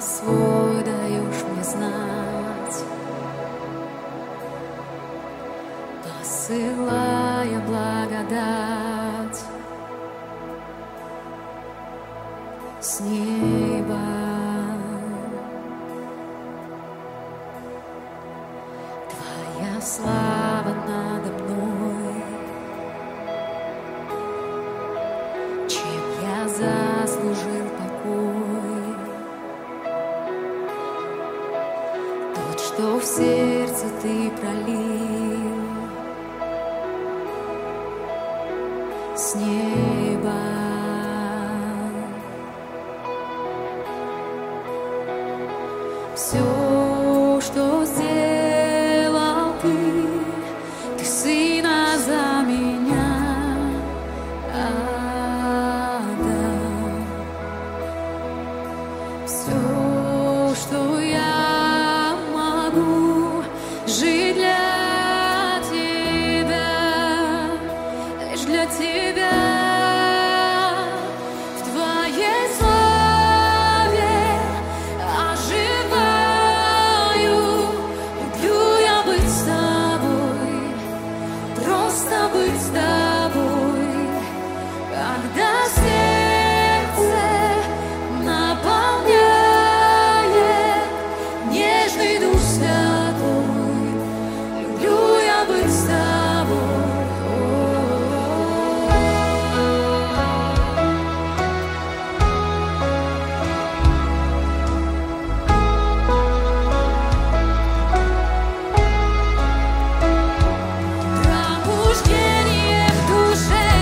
свой даешь мне знать, посылая благодать с неба. Твоя слава надо мной, чем я заслужил покой, тот, что в сердце ты пролил с неба. Все, что сделал ты сына за меня отдал. Все, что я могу, жить для тебя, лишь для тебя. В твоей славе оживаю, люблю я быть с тобой, просто быть с тобой, когда сердце наполняет нежный Дух Святой, люблю я быть с тобой. Пробуждение в душе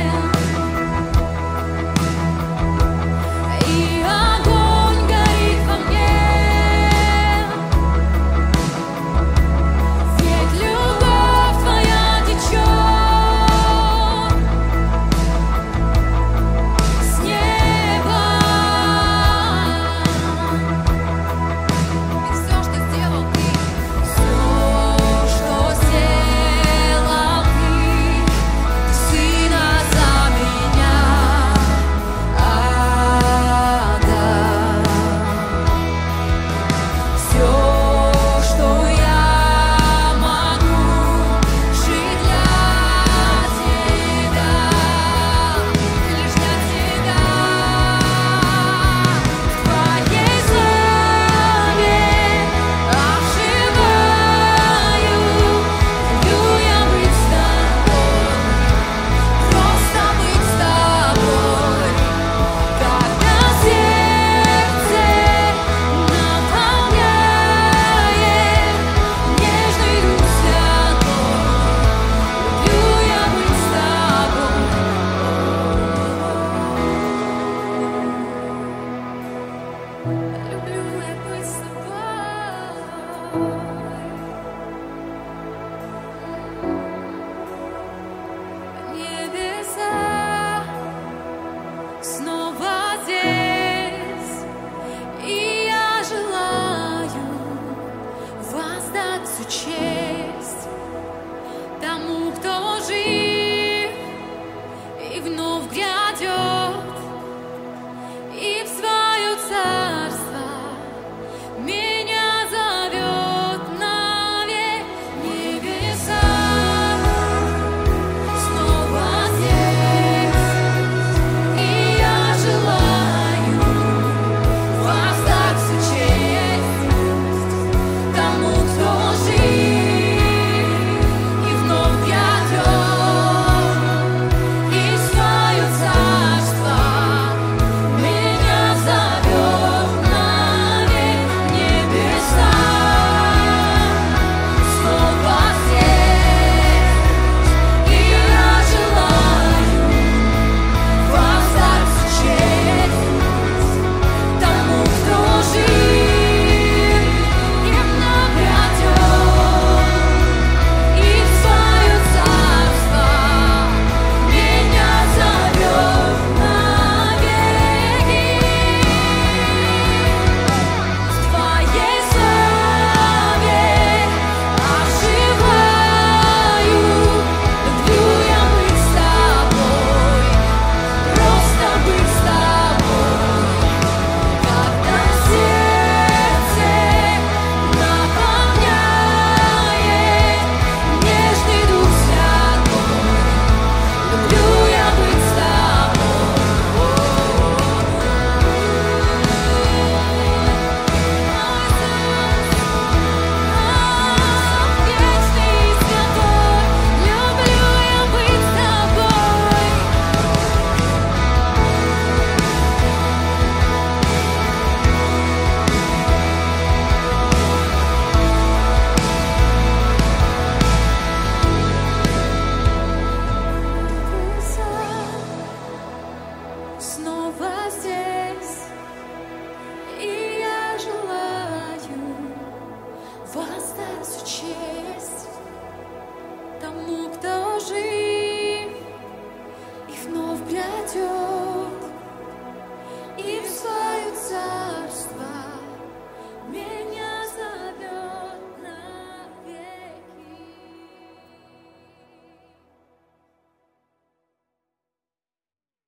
и огонь горит во мне, ведь любовь твоя течет с неба. И все, что сделал ты, сына за меня отдал. Все, что я могу, жить для тебя, лишь для тебя. В твоей славе оживаю, люблю я быть с тобой, просто быть с тобой, когда сердце наполняет нежный Дух Святой, люблю я быть с тобой. Люблю я быть с тобой. Небеса снова здесь, и я желаю воздать всю честь тому, кто жив и вновь грядет, и в свое царство меня зовет навек. Небеса снова здесь, и я воздать всю честь тому, кто жив и вновь грядет.